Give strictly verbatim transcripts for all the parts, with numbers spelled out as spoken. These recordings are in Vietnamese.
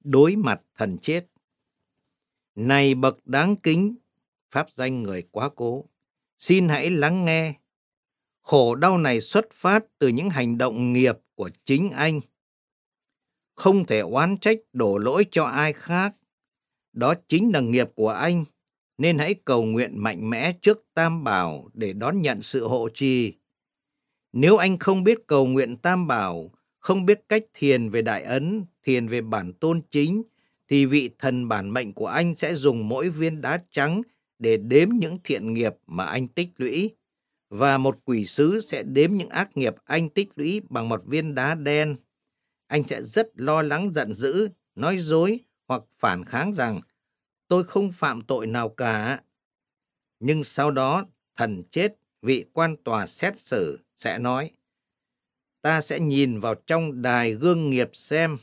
Đối mặt thần chết. Này bậc đáng kính, pháp danh người quá cố, xin hãy lắng nghe. Khổ đau này xuất phát từ những hành động nghiệp của chính anh. Không thể oán trách đổ lỗi cho ai khác. Đó chính là nghiệp của anh, nên hãy cầu nguyện mạnh mẽ trước Tam Bảo để đón nhận sự hộ trì. Nếu anh không biết cầu nguyện Tam Bảo, không biết cách thiền về Đại Ấn, thiền về bản tôn chính, thì vị thần bản mệnh của anh sẽ dùng mỗi viên đá trắng để đếm những thiện nghiệp mà anh tích lũy, và một quỷ sứ sẽ đếm những ác nghiệp anh tích lũy bằng một viên đá đen. Anh sẽ rất lo lắng, giận dữ, nói dối hoặc phản kháng rằng tôi không phạm tội nào cả. Nhưng sau đó, thần chết, vị quan tòa xét xử, sẽ nói, ta sẽ nhìn vào trong đài gương nghiệp xem.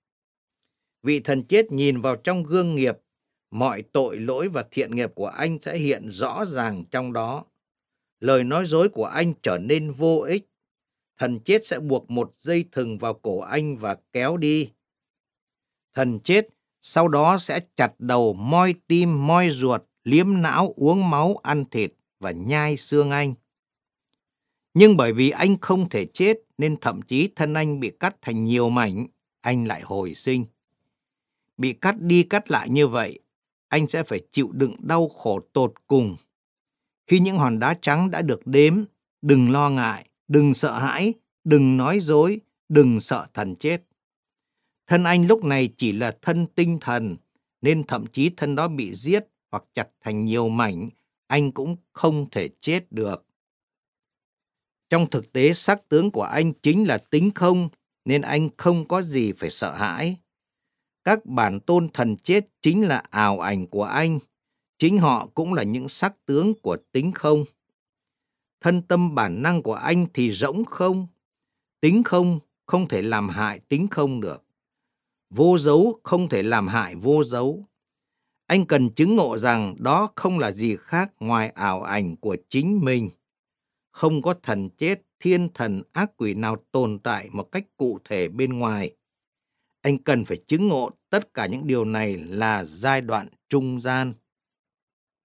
Vị thần chết nhìn vào trong gương nghiệp, mọi tội lỗi và thiện nghiệp của anh sẽ hiện rõ ràng trong đó. Lời nói dối của anh trở nên vô ích. Thần chết sẽ buộc một dây thừng vào cổ anh và kéo đi. Thần chết sau đó sẽ chặt đầu, moi tim, moi ruột, liếm não, uống máu, ăn thịt và nhai xương anh. Nhưng bởi vì anh không thể chết nên thậm chí thân anh bị cắt thành nhiều mảnh, anh lại hồi sinh. Bị cắt đi cắt lại như vậy, anh sẽ phải chịu đựng đau khổ tột cùng. Khi những hòn đá trắng đã được đếm, đừng lo ngại, đừng sợ hãi, đừng nói dối, đừng sợ thần chết. Thân anh lúc này chỉ là thân tinh thần, nên thậm chí thân đó bị giết hoặc chặt thành nhiều mảnh, anh cũng không thể chết được. Trong thực tế, sắc tướng của anh chính là tính không, nên anh không có gì phải sợ hãi. Các bản tôn thần chết chính là ảo ảnh của anh, chính họ cũng là những sắc tướng của tính không. Thân tâm bản năng của anh thì rỗng không, tính không không thể làm hại tính không được. Vô dấu không thể làm hại vô dấu. Anh cần chứng ngộ rằng đó không là gì khác ngoài ảo ảnh của chính mình. Không có thần chết, thiên thần, ác quỷ nào tồn tại một cách cụ thể bên ngoài. Anh cần phải chứng ngộ tất cả những điều này là giai đoạn trung gian.